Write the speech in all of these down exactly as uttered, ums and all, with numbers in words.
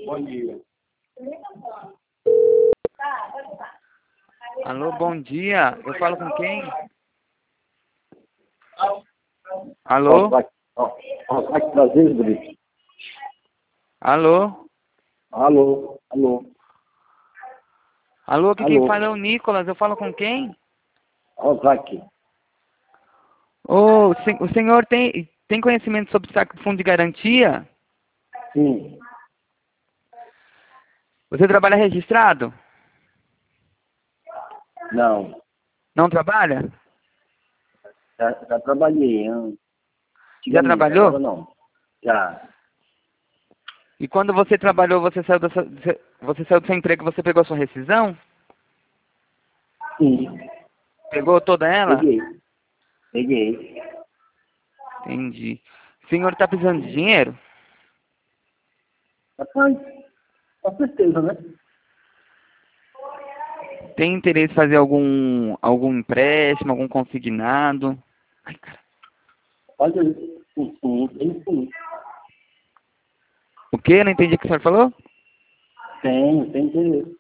Bom dia. Alô, bom dia. Eu falo com quem? Alô? Aqui Brasil, Brito. Alô? Alô, alô. Alô, aqui quem Alô. fala é o Nicolas. Eu falo com quem? Ozaki. Ô, sen- o senhor tem, tem conhecimento sobre saque de fundo de garantia? Sim. Você trabalha registrado? Não. Não trabalha? Já, já trabalhei antes. Já Antigamente, trabalhou? agora não. Já. E quando você trabalhou, você saiu, da sua, você saiu do seu emprego, você pegou a sua rescisão? Sim. Pegou toda ela? Peguei. Peguei. Entendi. O senhor está precisando de dinheiro? Rapaz, com certeza, né? Tem interesse em fazer algum, algum empréstimo, algum consignado? Ai, cara. Olha, sim, sim, tem sim. O quê? Não entendi o que o senhor falou? Tem, tem interesse.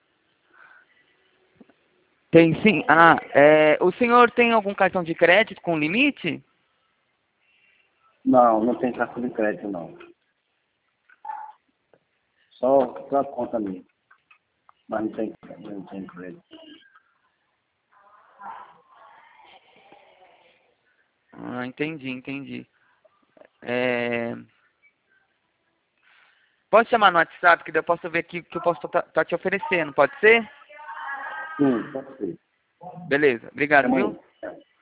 Tem sim. Ah, é, o senhor tem algum cartão de crédito com limite? Não, não tem cartão de crédito, não. Só, só a conta minha. Mas não tem, não tem crédito. Ah, entendi, entendi. É... Pode chamar no WhatsApp que daí eu posso ver aqui o que eu posso estar te oferecendo, pode ser? Sim, pode ser. Beleza, obrigado, Chama viu? aí.